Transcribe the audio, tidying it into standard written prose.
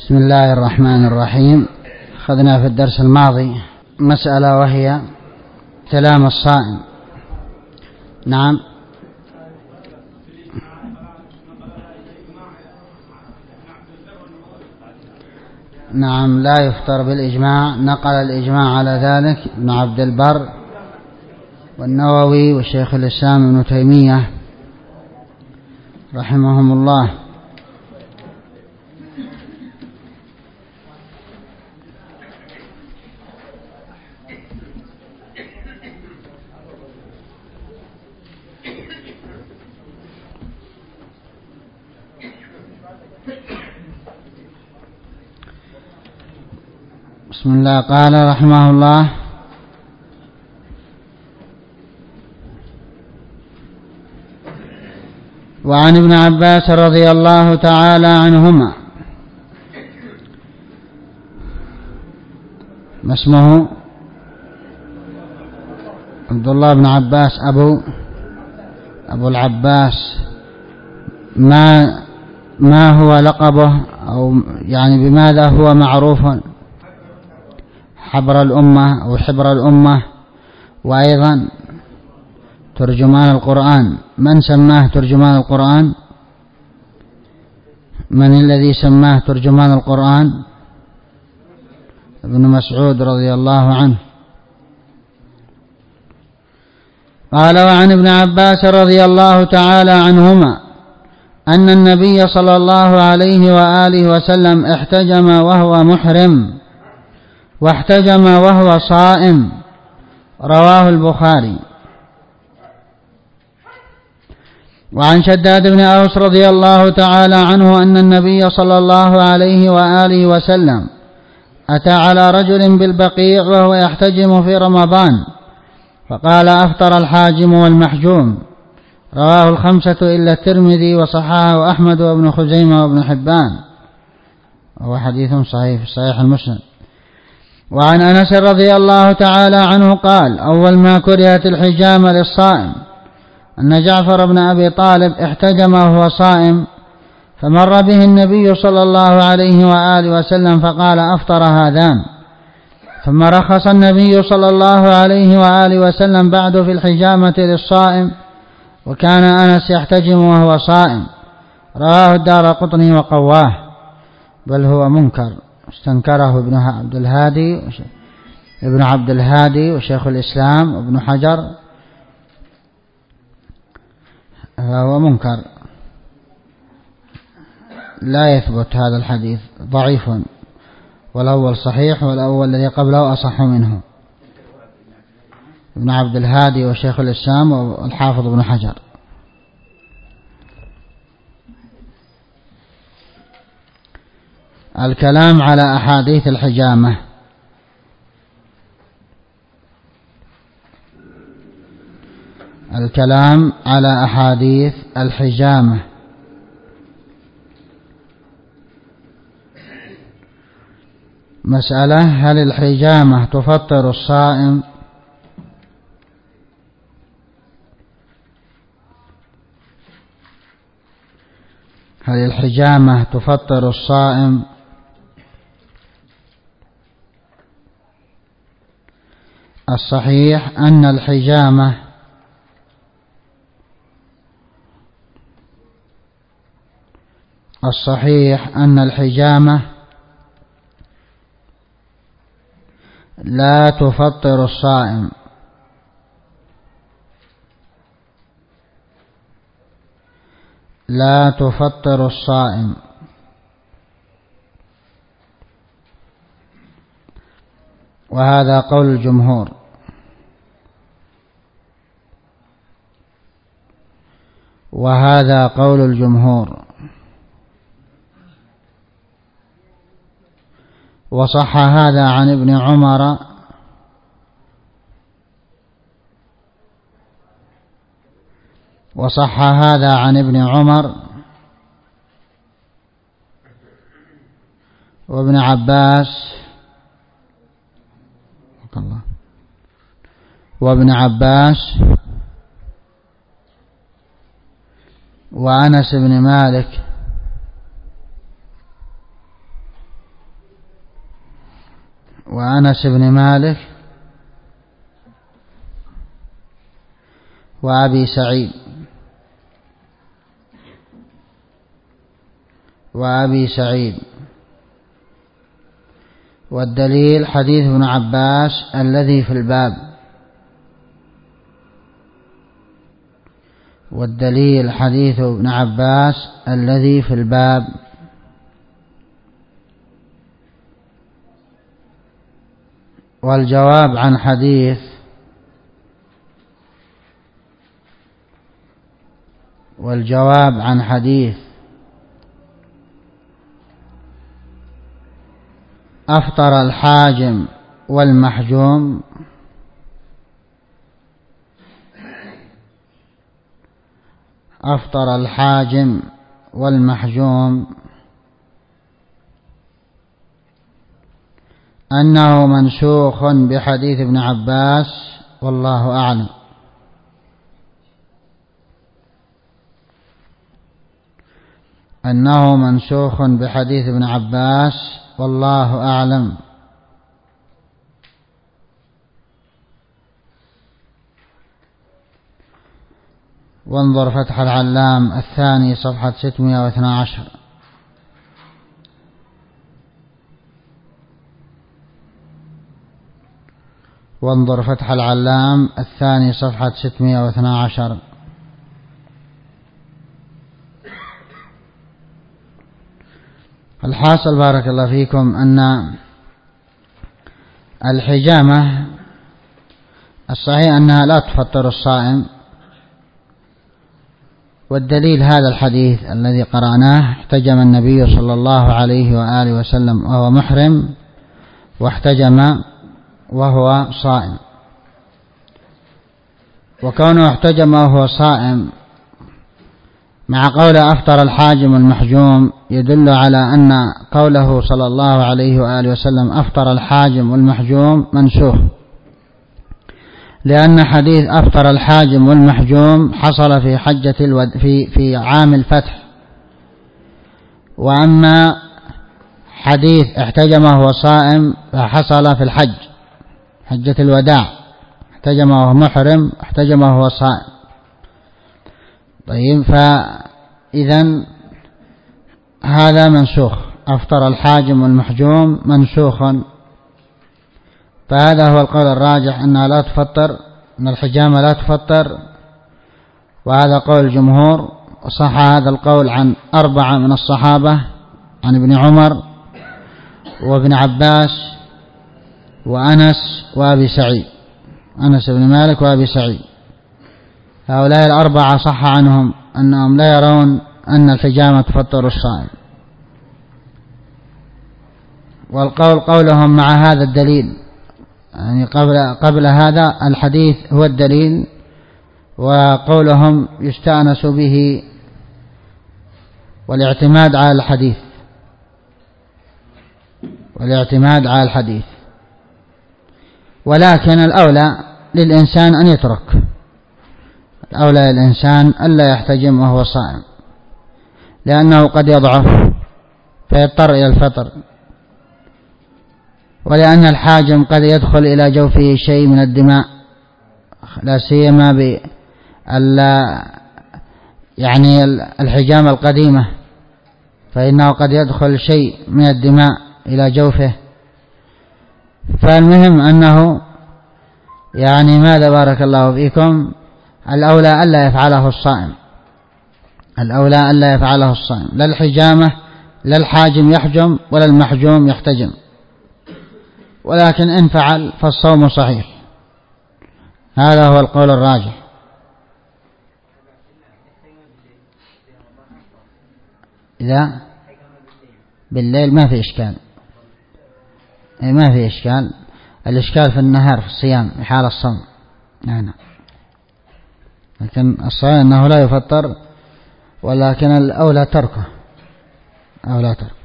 بسم الله الرحمن الرحيم. أخذنا في الدرس الماضي مسألة وهي كلام الصائم. نعم. نعم، لا يفطر بالإجماع. نقل الإجماع على ذلك ابن عبد البر والنووي والشيخ الإسلام ابن تيمية رحمهم الله. بسم الله. قال رحمه الله: وعن ابن عباس رضي الله تعالى عنهما. ما اسمه؟ عبد الله بن عباس أبو العباس. ما هو لقبه، أو يعني بماذا هو معروف؟ حبر الأمة أو حبر الأمة، وأيضا ترجمان القرآن. من سماه ترجمان القرآن؟ من الذي سماه ترجمان القرآن؟ ابن مسعود رضي الله عنه. قال: وعن ابن عباس رضي الله تعالى عنهما أن النبي صلى الله عليه وآله وسلم احتجم وهو محرم، واحتجم وهو صائم. رواه البخاري. وعن شداد بن أوس رضي الله تعالى عنه أن النبي صلى الله عليه وآله وسلم أتى على رجل بالبقيع وهو يحتجم في رمضان، فقال: أفطر الحاجم والمحجوم. رواه الخمسة إلا الترمذي، وصححه أحمد وابن خزيمة وابن حبان، وهو حديث صحيح في صحيح المسلم. وعن أنس رضي الله تعالى عنه قال: أول ما كرهت الحجامة للصائم أن جعفر بن أبي طالب احتجم وهو صائم، فمر به النبي صلى الله عليه وآله وسلم فقال: أفطر هذان. ثم رخص النبي صلى الله عليه وآله وسلم بعد في الحجامة للصائم، وكان أنس يحتجم وهو صائم. رواه الدارقطني وقواه، بل هو منكر، استنكره ابن عبد الهادي وشيخ الإسلام وابن حجر، فهو منكر لا يثبت. هذا الحديث ضعيف، والأول صحيح، والأول الذي قبله أصح منه. ابن عبد الهادي وشيخ الإسلام والحافظ ابن حجر. الكلام على أحاديث الحجامة. الكلام على أحاديث الحجامة. مسألة: هل الحجامة تفطر الصائم؟ هل الحجامة تفطر الصائم؟ الصحيح أن الحجامة لا تفطر الصائم. لا تفطر الصائم. وهذا قول الجمهور. وصح هذا عن ابن عمر وابن عباس وأنس بن مالك وأنس بن مالك وأبي سعيد والدليل حديث ابن عباس الذي في الباب، والدليل حديث ابن عباس الذي في الباب. والجواب عن حديث أفطر الحاجم والمحجوم أنه منسوخ بحديث ابن عباس والله أعلم. أنه منسوخ بحديث ابن عباس والله أعلم. وانظر فتح العلام الثاني صفحة 612. وانظر فتح العلام الثاني صفحة 612. الحاصل بارك الله فيكم أن الحجامة الصحيح أنها لا تفطر الصائم، والدليل هذا الحديث الذي قرأناه: احتجم النبي صلى الله عليه وآله وسلم وهو محرم، واحتجم وهو صائم. وكونه احتجم وهو صائم مع قول أفطر الحاجم والمحجوم يدل على أن قوله صلى الله عليه وآله وسلم أفطر الحاجم والمحجوم منسوخ، لأن حديث أفطر الحاجم والمحجوم حصل في في عام الفتح، وأما حديث احتجم وهو صائم فحصل في الحج، حجة الوداع، احتجم وهو محرم، احتجم وهو صائم. طيب، فإذن هذا منسوخ، أفطر الحاجم والمحجوم منسوخ، فهذا هو القول الراجح أنها لا تفطر، أن الحجامة لا تفطر، وهذا قول الجمهور. وصح هذا القول عن 4 من الصحابة، عن ابن عمر وابن عباس وأنس وأبي سعيد، أنس بن مالك وأبي سعيد. هؤلاء 4 صح عنهم أنهم لا يرون أن الحجامة تفطر الصائم، والقول قولهم مع هذا الدليل، يعني قبل هذا الحديث هو الدليل، وقولهم يستأنس به والاعتماد على الحديث. ولكن الأولى للإنسان أن يترك، الأولى للإنسان ألا يحتجم وهو صائم، لأنه قد يضعف فيضطر إلى الفطر، ولأن الحاجم قد يدخل إلى جوفه شيء من الدماء، لا سيما يعني الحجامة القديمة، فإنه قد يدخل شيء من الدماء إلى جوفه. فالمهم أنه يعني ماذا بارك الله فيكم، الأولى ألا يفعله الصائم، الأولى ألا يفعله الصائم، لا الحجامة لا الحاجم يحجم ولا المحجوم يحتجم، ولكن إن فعل فالصوم صحيح. هذا هو القول الراجح. إذا بالليل ما في إشكال، ما في إشكال، الإشكال في النهار في الصيام في حال الصوم. نعم، لكن الصحيح أنه لا يفطر، ولكن الأولى تركه، أولى تركه.